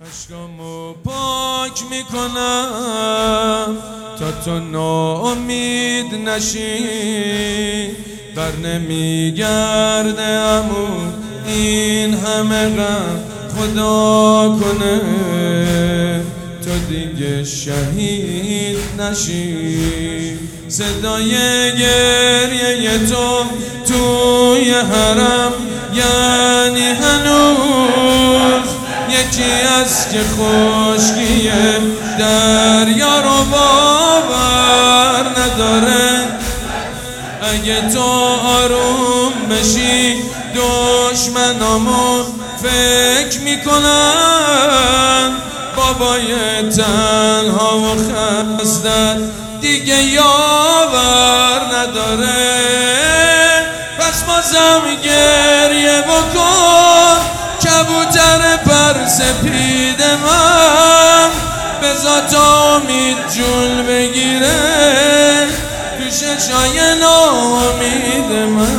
عشقامو پاک میکنم تا تو ناامید نشی. بر نمیگرده عمو این همه غم خدا کنه تو دیگه شهید نشی. صدای گریه تو توی حرم یعنی هنوز یکی از که خشکیه دریا رو باور نداره. اگه تو آروم بشی دشمنامون فکر میکنن بابای تنها و خسته دیگه یاور نداره. پس بازم گریه بکن کبوتر پر سپید من بذار تا امید جول بگیره تو ششای ناامید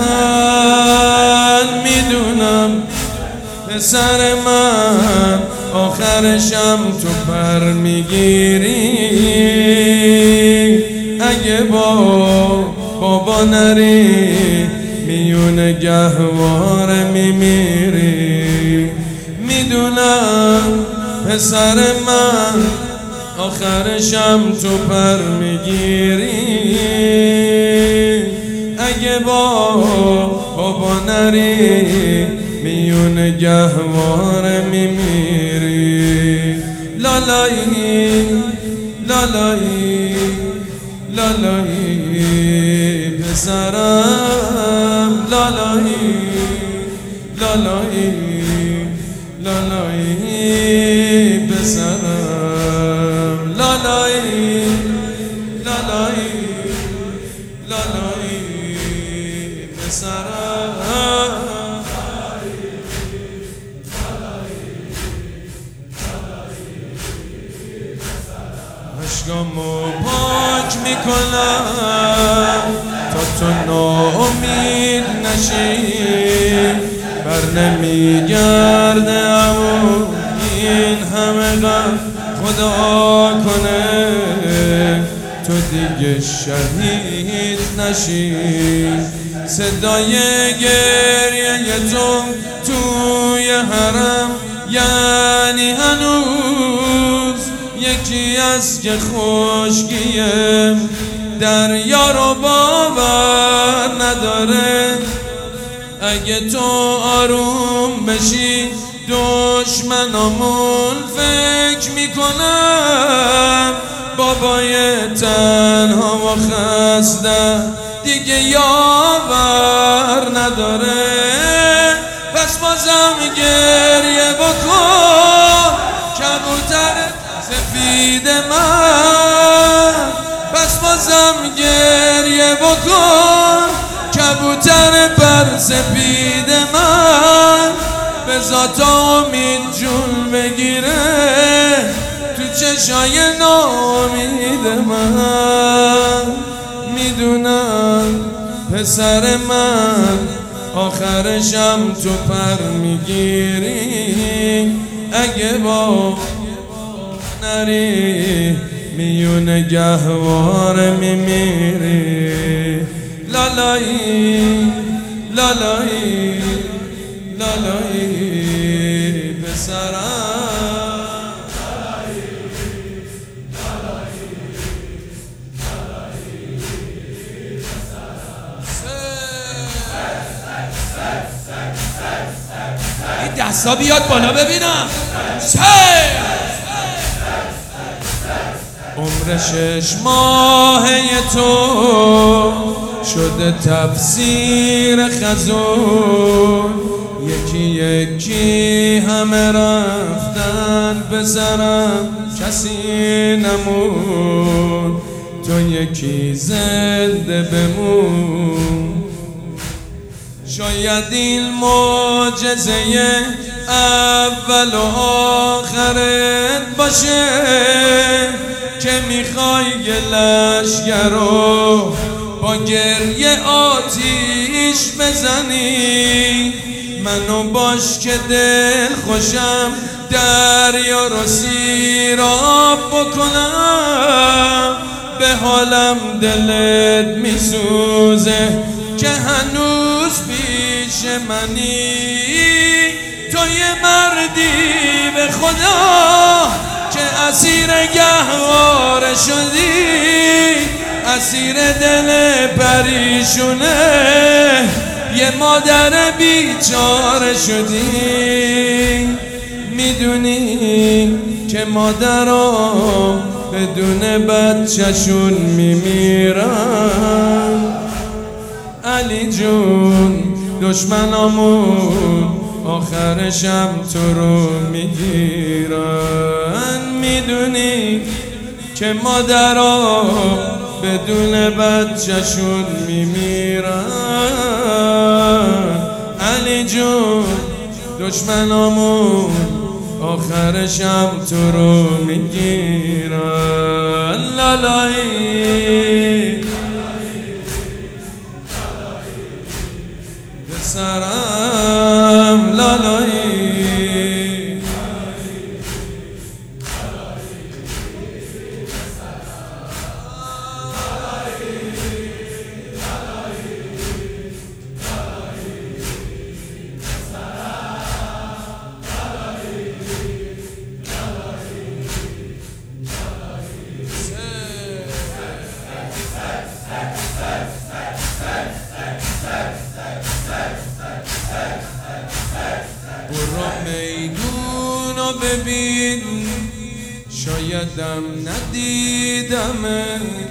من. میدونم پسر من آخرشم تو پر میگیری. اگه بابا نری میون گهواره میمیری. میدونم پسر من آخرشم تو پر میگیری. اگه بابا نری میون گهواره میمیری. لالایی لالایی لالایی پسرم لالایی لالایی لالایی پسرم لالایی لالایی لالایی پسرم. عشقامو پاک میکنم تا تو ناامید نشی. بر نمیگرده عمو این همه غم خدا کنه تو دیگه شهید نشی. صدای گریه تو توی حرم یعنی هنوز یکی از که خشکیه دریا رو باور نداره. اگه تو آروم بشی دشمنامون فکر میکنن بابای تنها و خسته دیگه یاور نداره. پس بازم گریه بکن کبوتر سفید من. پس بازم گریه بکن کبوتر پر سپید من بذار تا امید جون بگیره تو چشای ناامید من. میدونم پسر من آخرشم تو پر میگیری. اگه نری میون گهواره میمیری. لالایی لالایی لالایی پسرم این دستا بیاد بالا ببینم. عمر 6 ماهه تو شده تفسیر خزون. یکی یکی همه رفتن پسرم کسی نمون. تو یکی زنده بمون. شاید این معجزه اول و آخرت باشه که میخوای لشگر رو با گریه آتیش بزنی. منو باش که دل خوشم دریا رو سیراب بکنم، به حالم دلت میسوزه که هنوز پیش منی. تو یه مردی به خدا که اسیر گهواره شدی، اسیر دل پریشونه یه مادر بیچاره شدی. میدونی که مادرها بدون بچه‌شون میمیرن. علی جون دشمنامون آخرشم تو رو میگیرن. میدونی که مادرها بدون بچه‌شون میمیرن. علی جون دشمنامون آخرشم تو رو میگیرن. لالایی به سرم، لالایی برو میدونو ببین، شایدم ندیدمت.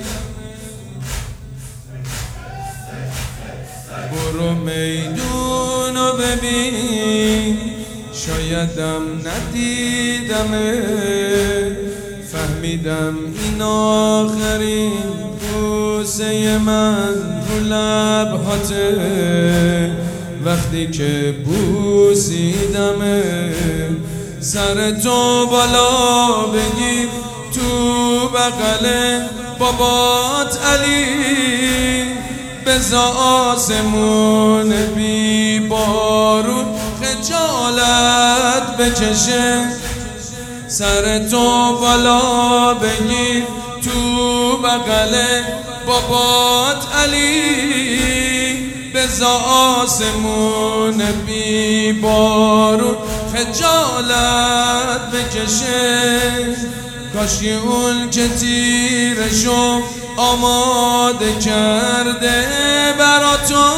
برو میدونو ببین، شایدم ندیدمت. فهمیدم این آخرین بوسه من رو لبهاته، وقتی که بوسیدم سر تو بالا بگیر تو بغل بابات علی، بزا آسمون بی بارون خجالت بکشه. سر تو بالا بگیر تو بغل بابات علی، بزا آسمون بی بارون خجالت بکشه. کاشکی اون که تیرشو آماده کرده برا تو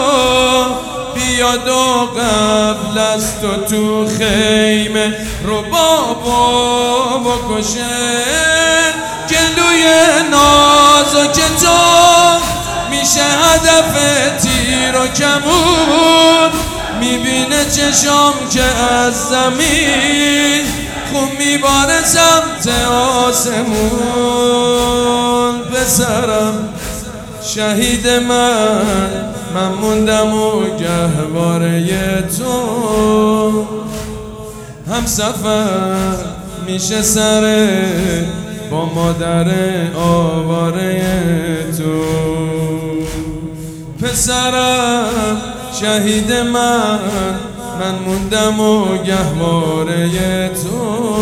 بیاد و قبل از تو خیمه رو بابا بکشه. گلوی نازک تو میشه هدف تیر و کمون، میبینه چشام که از زمین خون میباره سمت آسمون. پسرم شهید من موندم و گهواره تو، هم سفر میشه سر با مادر آواره تو. پسرم شهید من موندم و گهواره تو،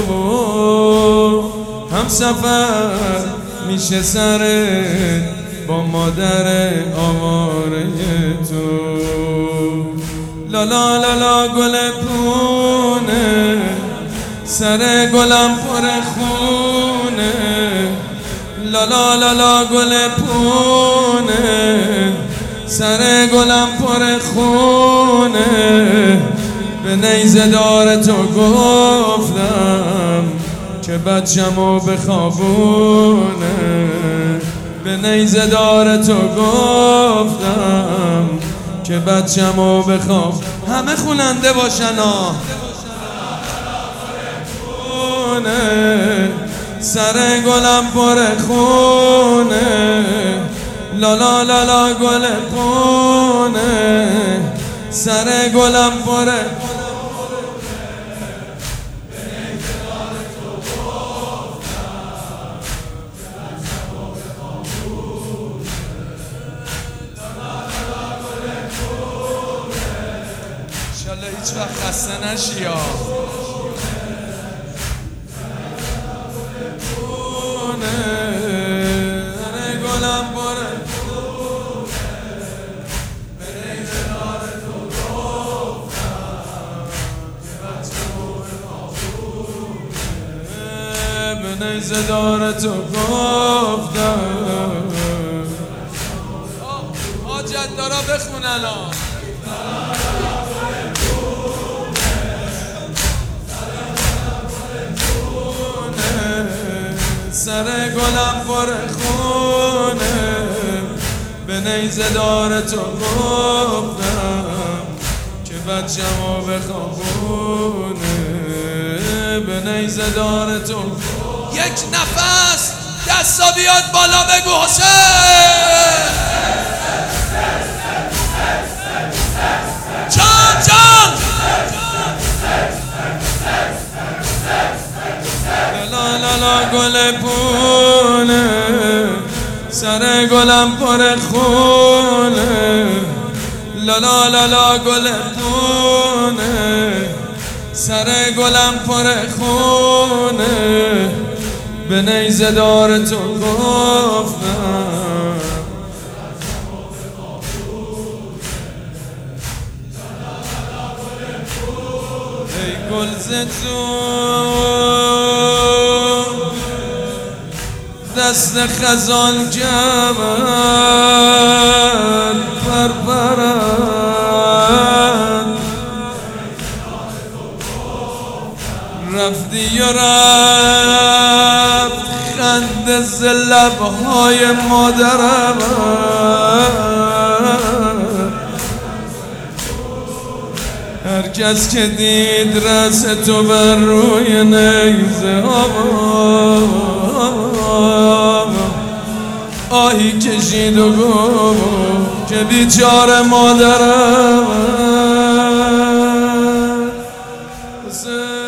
هم سفر میشه سر با مادر آواره تو. لالا لالا گل پونه، سر گلم پر خونه. لالا لالا گل پونه، سر گلم پر خونه. به نیزه دار تو گفتم که بچه‌مو بخوابونه. به نیزه دار تو گفتم که بچه‌مو بخواب. همه خوننده باشن ها. سر گلم پر خونه، لالا لالا گل پونه. سر گلم پر انشالله وقت خسته نشی ها. گلم باره به نیزه دار تو گفتم. حاجت دارا بخونن ها. سر گلم پر خونه به نیزه دار تو گفتم که بچه‌مو بخوابونه. به نیزه دار تو یک نفس دستا بیاد بالا بگو حسین جان جان. لا لا لا گل پونه سر گلم پر خونه. لا لا لا لا گل پونه سر گلم پر خونه. به نیزه دار تو گفتم ای گلزتون دست خزان جمل پرپرن. رفتی و رفت خنده ز لبهای مادرم. هر کس که دید رس تو بر روی نیزه آهی کشید و گفت که بیچاره مادرم.